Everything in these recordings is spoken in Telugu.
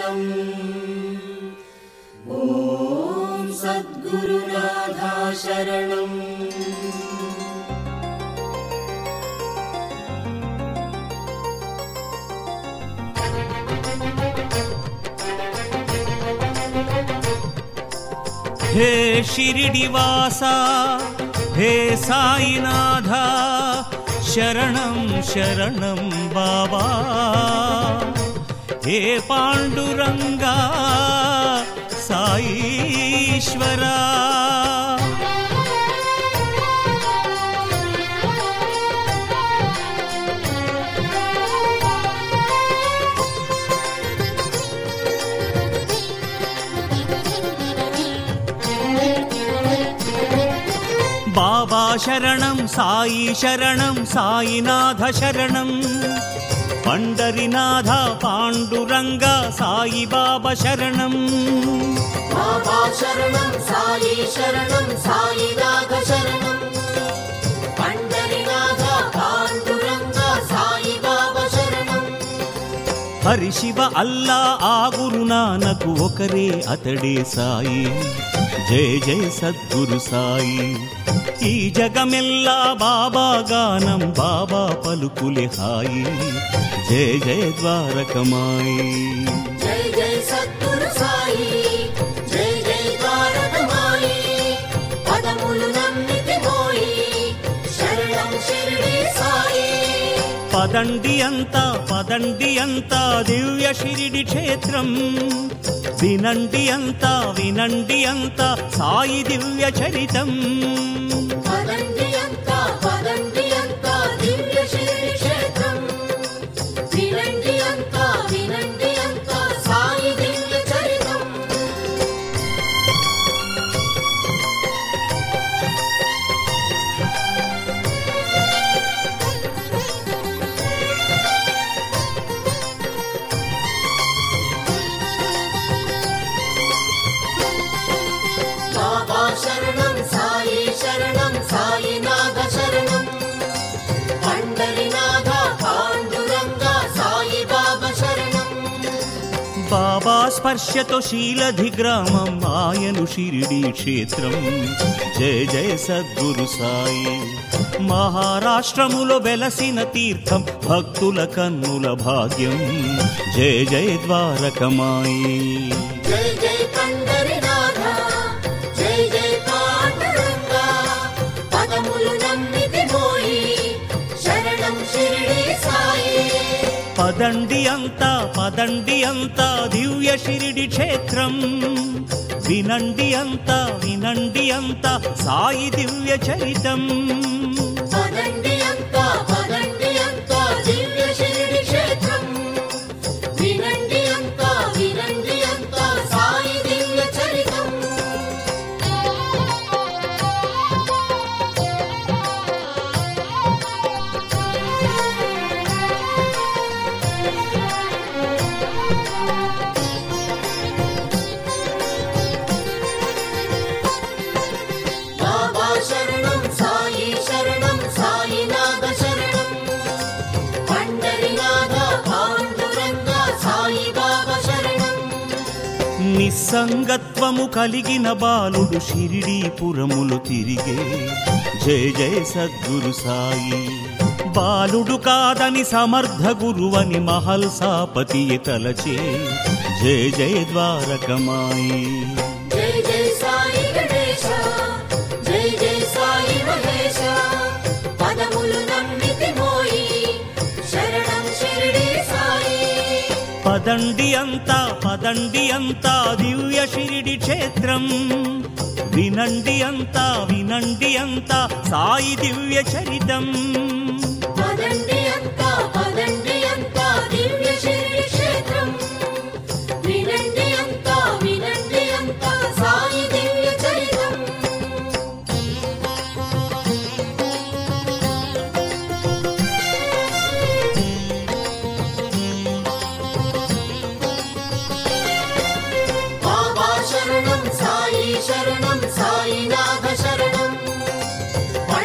शरणम् ॐ सद्गुरुनाथा शरणम्। हे शिरिडिवासा हे साईनाथा शरणं शरणं बाबा। हे पांडुरंगा साईश्वरा। बाबा शरणं साई शरणं साईनाथ शरणं। पंडरीनाथ पांडुरंग साई बाबा शरणं। बाबा शरणं साई शरणं साईनाथ शरणं। पंडरीनाथ पांडुरंग साई बाबा शरणं। हरि शिव अल्ला आ गुरु नानक ఒకరే అతడే సాయి। జయ జయ సద్గురు సాయి। ఈ జగమెల్లా బాబా గానం బాబా పలుకులే హాయి। జయ జయ ద్వారకమాయి। జయ జయ సద్గురు సాయి జయ జయ ద్వారకమాయి। పదములు నమ్మితి మోయి శరణం షిరిడి సాయి। పదండి అంతా దివ్య షిరిడి క్షేత్రం। వినండి అంతా సాయి దివ్య చరితం। పదండి అంతా దివ్య షిరిడి క్షేత్రం। వినండి అంతా సాయి దివ్య చరితం। బాబా శరణం సాయి శరణం సాయినాథ శరణం। పండరీనాథ పాండురంగ సాయి బాబా శరణం। బాబా స్పర్శతో శీలధి గ్రామం ఆయను షిరిడి క్షేత్రం। జయ జయ సద్గురు సాయి। మహారాష్ట్రములో వెలసిన తీర్థం భక్తుల కన్నుల భాగ్యం। జయ జయ ద్వారకమాయి। జయ జయ పండరీనాథ జయ జయ పాండురంగ। పదములు నమ్మితి మోయి శరణం షిరిడి సాయి। పదండి అంతా దివ్య షిరిడి క్షేత్రం। వినండి అంతా సాయి దివ్య చరితం। పదండి అంతా దివ్య షిరిడి క్షేత్రం। వినండి అంతా సాయి దివ్య చరితం। బాబా శరణం సాయి శరణం సాయినాథ శరణం। పండరీనాథ పాండురంగ సాయి బాబా శరణం। నిస్సంగత్వము కలిగిన బాలుడు షిరిడీపురములు తిరిగే। జయ జయ సద్గురు సాయి। బాలుడు కాదని సమర్థ గురువని మహల్సాపతి తలచే। జయ జయ ద్వారకమాయి। జయ జయ సాయి గణేశ జయ జయ సాయి మహేశ। పదములు నమ్మితి మోయి శరణం షిరిడి సాయి। పదండి అంతా దివ్య షిరిడి క్షేత్రం। వినండి అంతా సాయి దివ్య చరితం। పదండి అంతా దివ్య షిరిడి క్షేత్రం। వినండి అంతా సాయి దివ్య చరితం। బాబా శరణం సాయి శరణం సాయినాథ శరణం।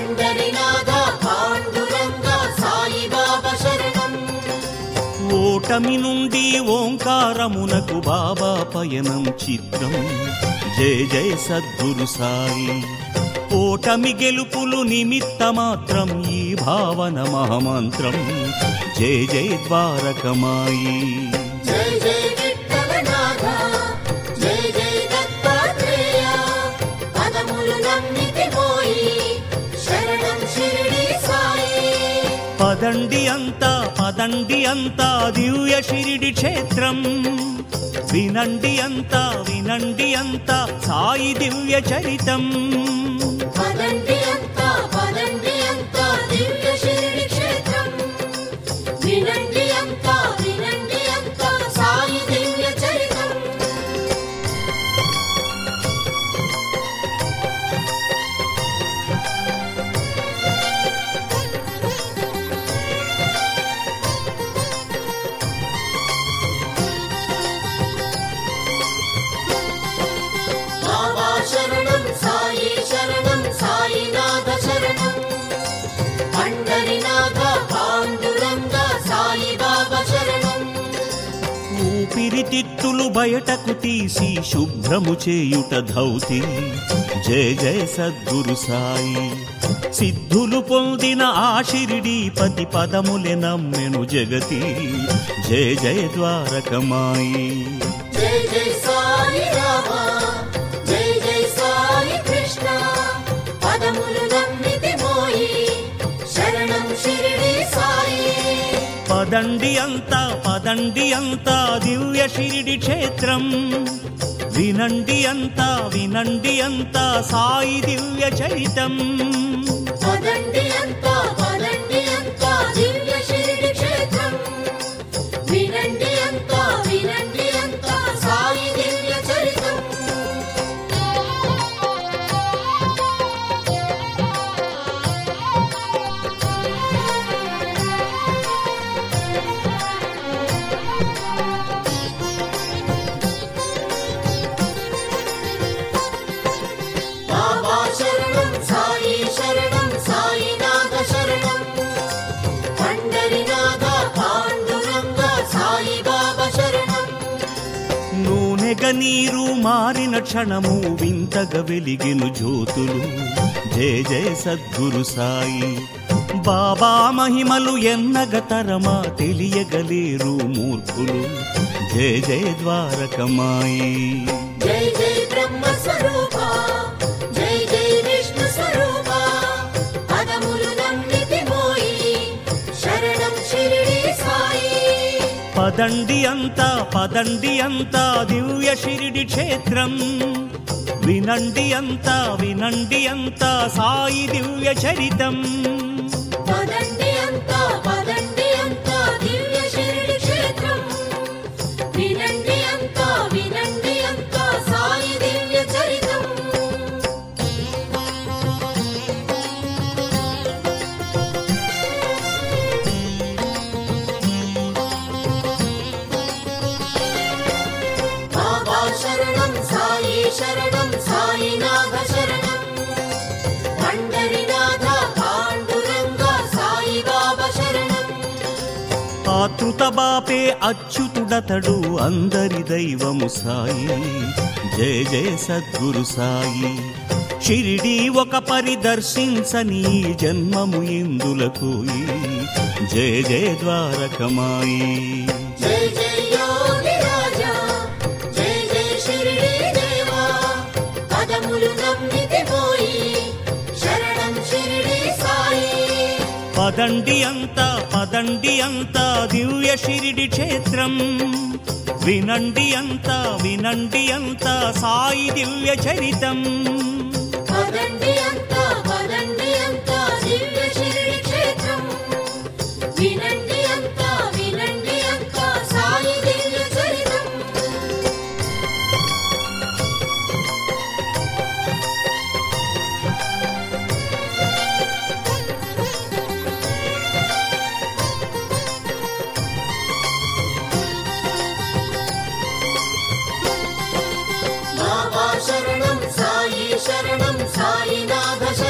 పండరీనాథ పాండురంగ సాయి బాబా శరణం। ఓటమి నుండి ఓంకారమునకు బాబా పయనం చిత్రం. జయ జయ సద్గురు సాయి. ఓటమి గెలుపులు నిమిత్త మాత్రం ఈ భావన మహామంత్రం. జయ జయ ద్వారకమాయి. జై జై విఠలనాథ, జై జై దత్తాత్రేయ, పదములు నమ్మితి పోయి శరణం షిరిడి సాయి. పదండి అంతా దివ్య షిరిడి క్షేత్రం. వినండి అంతా సాయి దివ్య చరితం. పదండి అంతా దివ్య షిరిడి క్షేత్రం. వినండి అంతా సాయి దివ్య చరితం. బాబా శరణం సాయి శరణం సాయినాథ శరణం. పండరినాథ పాండురంగ సాయి బాబా శరణం. ఊపిరితిత్తులు బయటకు తీసి శుభ్రము చేయుట ధౌతి. జయ జయ సద్గురు సాయి. సిద్ధులు పొందిన ఆ షిరిడీపతి పదములే నమ్మెను జగతి. జయ జయ ద్వారకమాయి. జై జై సాయి రామ, జై జై సాయి కృష్ణ, పదములు నమ్మితి మోయి శరణం షిరిడి సాయి. పదండి అంతా దివ్య షిరిడి క్షేత్రం. వినండి అంతా సాయి దివ్య చరితం. పదండి అంతా దివ్య షిరిడి క్షేత్రం. వినండి అంతా సాయి దివ్య చరితం. బాబా శరణం సాయి శరణం సాయినాథ శరణం. పండరినాథ పాండురంగ సాయి బాబా శరణం. నూనెగ నీరు మారిన క్షణము వింతగ వెలిగెను జ్యోతులు. జయ జయ సద్గురు సాయి. బాబా మహిమలు ఎన్నగ తరమా తెలియగలేరు మూర్ఖులు. జయ జయ ద్వారకమాయి. జై జై బ్రహ్మ స్వరూప, జై జై విష్ణు స్వరూప, పదములు నమ్మితి మోయి శరణం షిరిడి సాయి. పదండి అంతా దివ్య షిరిడి క్షేత్రం. వినండి అంతా సాయి దివ్య చరితం. పదండి అంతా దివ్య షిరిడి క్షేత్రం. వినండి అంతా సాయి దివ్య చరితం. బాబా శరణం సాయి శరణం సాయినాథ శరణం. పండరినాథ పాండురంగ సాయి బాబా శరణం. ఆతృత బాపే అచ్యుతుడతడు అందరి దైవము సాయి. జయ జయ సద్గురు సాయి. షిరిడి ఒక పరిదర్శించని జన్మము ఇందులకు. జయ జయ ద్వారకమాయి. జై జై యోగి రాజా, జై జై షిరిడి దేవా, పదములు నమ్మితి పోయి శరణం షిరిడి సాయి. పదండి అంతా దివ్య షిరిడి క్షేత్రం. వినండి అంతా సాయి దివ్య చరితం. పదండి అంతా దివ్య షిరిడి క్షేత్రం. వినండి అంతా సాయి దివ్య చరితం. బాబా శరణం సాయి శరణం సాయినాథ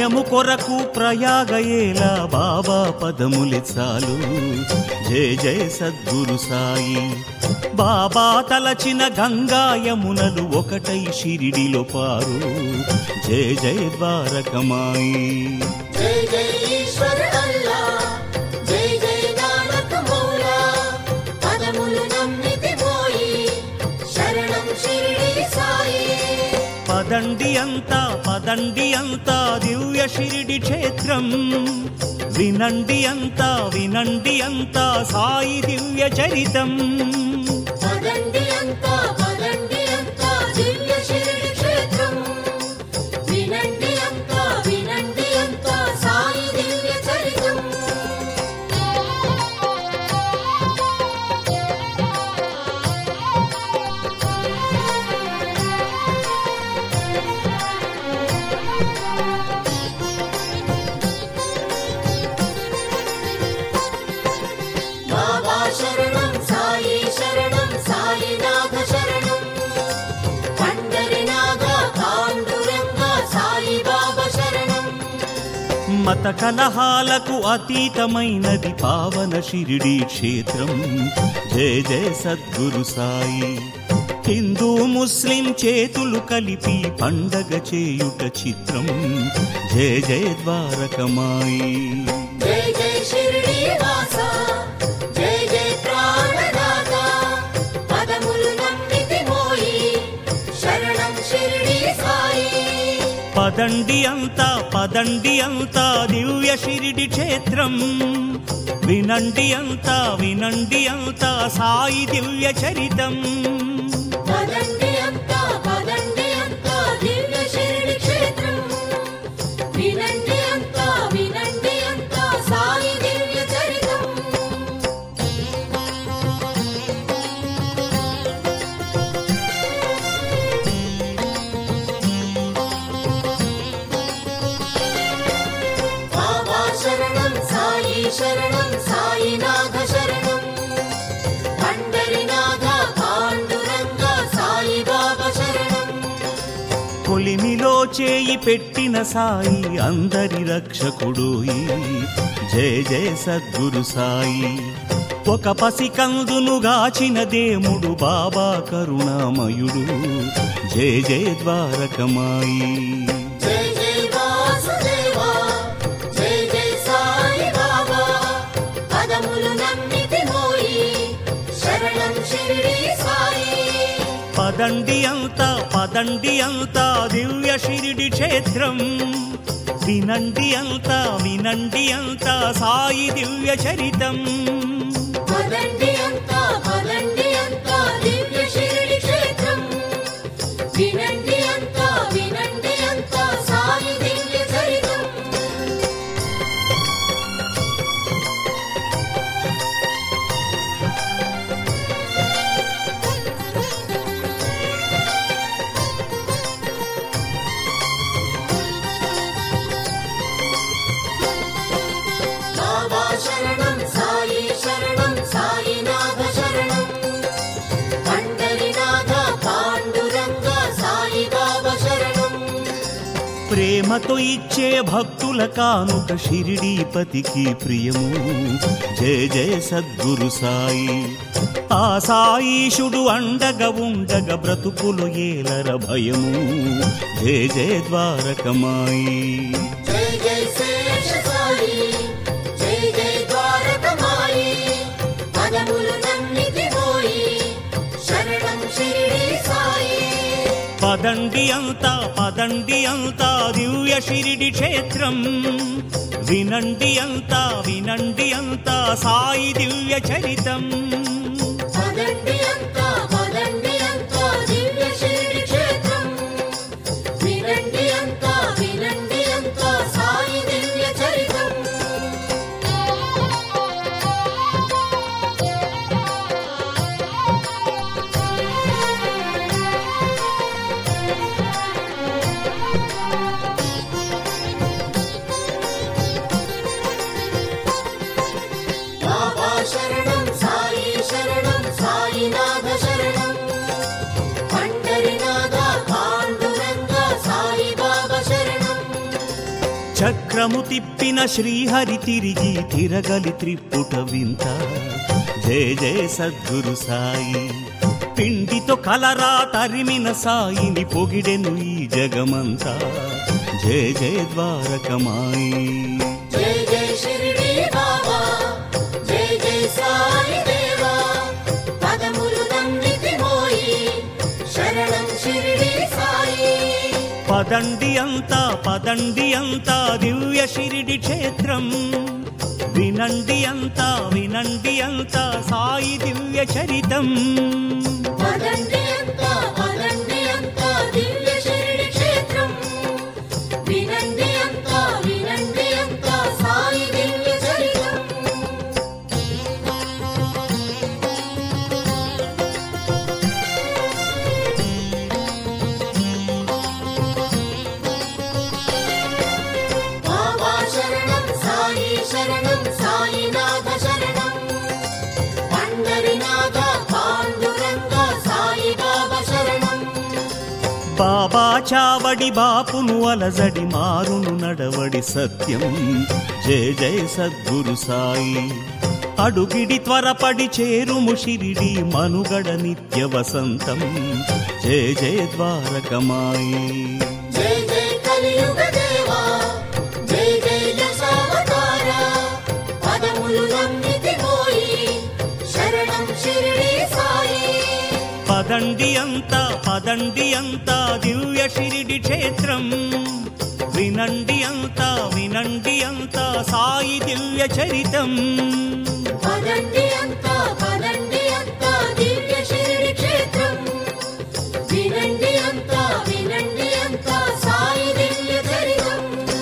పుణ్యము కొరకు ప్రయాగయేలా బాబా పదములే చాలు. జయ జయ సద్గురు సాయి. బాబా తలచిన గంగా యమునలు ఒకటై షిరిడిలో పారు. జయ జయ ద్వారకమాయి. జై జై ఈశ్వర అల్లా, జై జై నానక్ మౌలా, పదములు నమ్మితి పోయి, శరణం షిరిడి సాయి. పదండి అంతా పదండి అంతా దివ్య షిరిడి క్షేత్రం. వినండి అంతా వినండి అంతా సాయి దివ్య చరితం. పదండి అంతా పదండి అంతా దివ్య షిరిడి క్షేత్రం. వినండి అంతా వినండి అంతా సాయి దివ్య చరితం. బాబా శరణం సాయి శరణం సాయినాథ శరణం. పండరినాథ పాండురంగ సాయి బాబా శరణం. మత కలహాలకు అతీతమైనది పావన షిరిడి క్షేత్రం. జయ జయ సద్గురు సాయి. హిందూ ముస్లిం చేతులు కలిపి పండగ చేయుట చిత్రం. జయ జయ ద్వారకమాయి. జై జై షిరిడి వాస, జై జై ప్రాణదాత, పదములు నమ్మితి మోయి, శరణం షిరిడి సాయి. పదండి అంతా పదండి అంతా దివ్య షిరిడి క్షేత్రం. వినండి అంతా వినండి అంతా సాయి దివ్య చరితం. పదండి అంతా పదండి అంతా దివ్య షిరిడి క్షేత్రం. వినండి అంతా వినండి అంతా సాయి దివ్య చరితం. బాబా శరణం సాయి శరణం సాయినాథ శరణం. పండరినాథ పాండురంగ సాయి బాబా శరణం. కొలిమిలో చేయి పెట్టిన సాయి అందరి రక్షకుడోయి. జయ జయ సద్గురు సాయి. ఒక పసికందును గాచిన దేవుడు బాబా కరుణామయుడు. జయ జయ ద్వారకమాయి. జై జై వాసుదేవా, జై జై సాయి బాబా, పదములు నమ్మితి మోయి, శరణం షిరిడి సాయి. పదండి అంతా పదండి అంతా దివ్య షిరిడి క్షేత్రం. వినండి అంతా వినండి అంతా సాయి దివ్య చరితం. పదండి అంతా పదండి అంతా దివ్య షిరిడి క్షేత్రం. వినండి అంతా వినండి అంతా సాయి దివ్య చరితం. బాబా శరణం సాయి శరణం సాయినాథ శరణం. పండరినాథ పాండురంగ సాయి బాబా శరణం. ప్రేమతో ఇచ్చే భక్తుల కానుక షిరిడీపతికి ప్రియము. జయ జయ సద్గురు సాయి. ఆ సాయీశుడు అండగా ఉండగా బ్రతుకులు ఏలర భయము. జయ జయ ద్వారకమాయి. జై జై శేష సాయి, జై జై ద్వారకమాయి, పదములు నమ్మితి పోయి, శరణం షిరిడి సాయి. పదండి అంతా పదండి అంతా దివ్య షిరిడి క్షేత్రం. వినండి అంతా వినండి అంతా సాయి దివ్య చరితం. పదండి అంతా పదండి అంతా దివ్య షిరిడి క్షేత్రం. వినండి అంతా వినండి అంతా సాయి దివ్య చరితం. బాబా శరణం సాయి శరణం సాయినాథ శరణం. పండరినాథ పాండురంగ సాయి బాబా శరణం. చక్రము తిప్పిన శ్రీహరి తిరిగి తిరగలి త్రిపుట వింత. జయ జయ సద్గురు సాయి. పిండితో కలరా తరిమిన సాయిని పొగిడెను ఈ జగమంతా. జయ జయ ద్వారకమాయి. జై జై షిరిడి బాబా, జై జై సాయి దేవా. పదములు నమ్మితి మోయి, శరణం షిరిడి సాయి. పదండి అంతా పదండి అంతా దివ్య షిరిడి క్షేత్రం. వినండి అంతా వినండి అంతా సాయి దివ్య చరితం. పదండి అంతా పదండి అంతా దివ్య షిరిడి క్షేత్రం. వినండి అంతా వినండి అంతా సాయి దివ్య చరితం. బాబా శరణం సాయి శరణం సాయినాథ శరణం. పండరినాథ పాండురంగ సాయి బాబా శరణం. బాబా చావడి బాపును అలజడి మారును నడవడి సత్యం. జయ జయ సద్గురు సాయి. అడుగిడి త్వరపడి చేరుము షిరిడి మనుగడ నిత్య వసంతం. జయ జయ ద్వారకమాయి. జై జై కలియుగ దేవా, జై జై దశావతార. పదములు నమ్మితి మోయి, శరణం షిరిడి సాయి. పదండి అంతా పదండి అంతా దివ్య షిరిడి క్షేత్రం. వినండి అంతా వినండి అంతా సాయి దివ్య చరితం. పదండి అంతా పదండి అంతా దివ్య షిరిడి క్షేత్రం. వినండి అంతా వినండి అంతా సాయి దివ్య చరితం.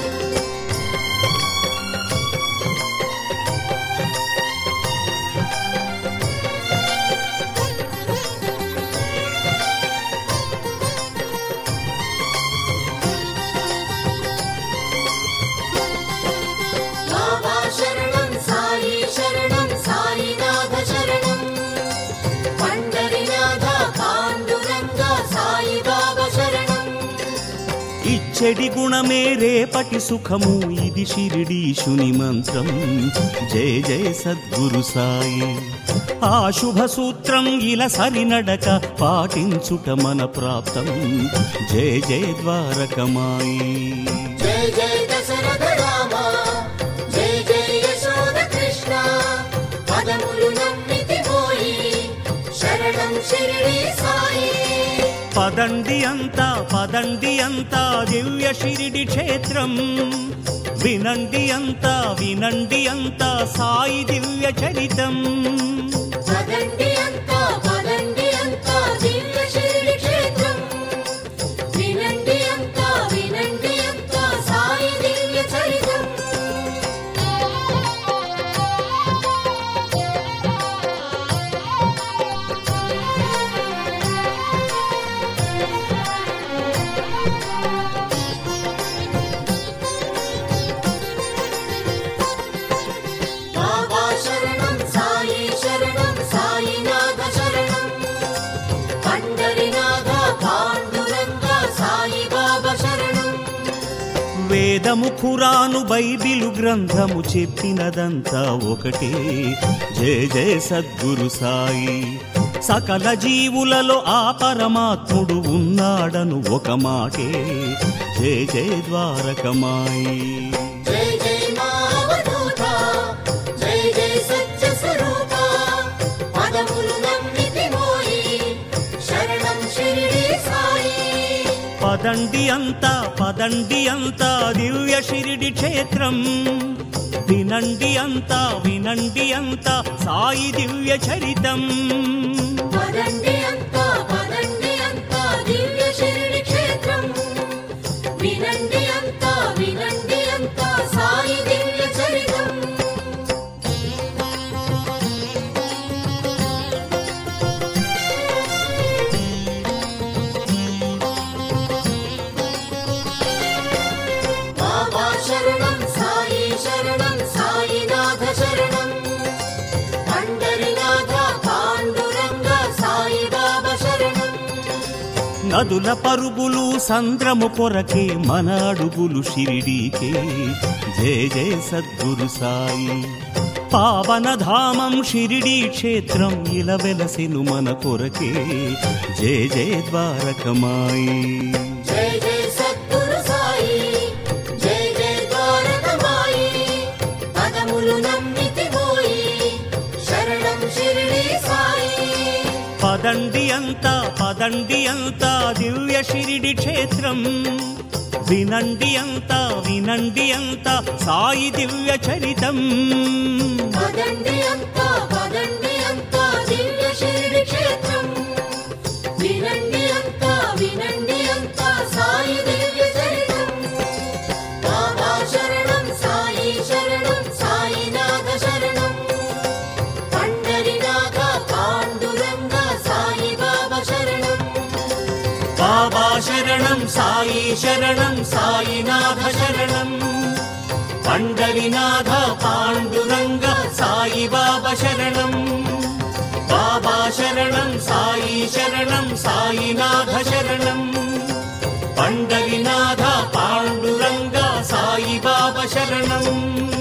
బాబా శరణం సాయి శరణం సాయినాథ శరణం. పండరినాథ పాండురంగ సాయి బాబా శరణం. ఇచ్చడి గుణమే రేపటి సుఖము ఇది షిరిడీశుని మంత్రం. జయ జయ సద్గురు సాయి. ఆ శుభ సూత్రం ఇలా సరినడక పాటించుట మన ప్రాప్తం. జయ జయ ద్వారకమాయి. జై జై దశరథ రామ, జై జై యశోద కృష్ణ. పదములు నమ్మితి మోయి, శరణం షిరిడి సాయి. పదండి అంతా పదండి అంతా దివ్య షిరిడి క్షేత్రం. వినండి అంతా వినండి అంతా సాయి దివ్య చరితం. పదండి అంతా పదండి అంతా దివ్య షిరిడి క్షేత్రం. వినండి అంతా వినండి అంతా సాయి దివ్య చరితం. బాబా శరణం సాయి శరణం సాయినాథ శరణం. పండరినాథ పాండురంగ సాయి బాబా శరణం. వేదము ఖురాను బైబిలు గ్రంథము చెప్పినదంతా ఒకటే. జయ జయ సద్గురు సాయి. సకల జీవులలో ఆ పరమాత్ముడు ఉన్నాడను ఒక మాటే. జయ జయ ద్వారకమాయి. జై జై మా అవధూత, జై జై సత్య స్వరూప. పదములు నమ్మితి మోయి, శరణం షిరిడి సాయి. పదండి అంతా పదండి అంతా దివ్య షిరిడి క్షేత్రం. వినండి అంతా వినండి అంతా సాయి దివ్య చరితం. పదండి అంతా పదండి అంతా దివ్య షిరిడి క్షేత్రం. వినండి అంతా వినండి అంతా సాయి దివ్య చరితం. బాబా శరణం సాయి శరణం సాయినాథ శరణం. పండరినాథ పాండురంగ సాయి బాబా శరణం. నదుల పరుగులు సంద్రము కొరకే మన అడుగులు షిరిడీకే జయ జయ సద్గురు సాయి పావనధామం షిరిడీ క్షేత్రం ఇలా వెలసెను మన కొరకే జయ జయ ద్వారకమాయి జై జై సద్గురు సాయి జై జై ద్వారకమాయి పదములు నమ్మితిపోయి శరణం షిరిడి సాయి పదండి అంతా దివ్య షిరిడి క్షేత్రం వినండి అంతా సాయి దివ్య చరితం పదండి అంతా దివ్య షిరిడి క్షేత్రం వినండి అంతా సాయి దివ్య చరితం బాబా శరణం సాయినాథ శరణం పండరినాథ పాండురంగ సాయి బాబా శరణం బాబా శరణం సాయినాథ శరణం పండరినాథ పాండురంగ సాయి బాబా శరణం బాబా శరణం సాయినాథ శరణం పండరినాథ పాండురంగ సాయి బాబా శరణం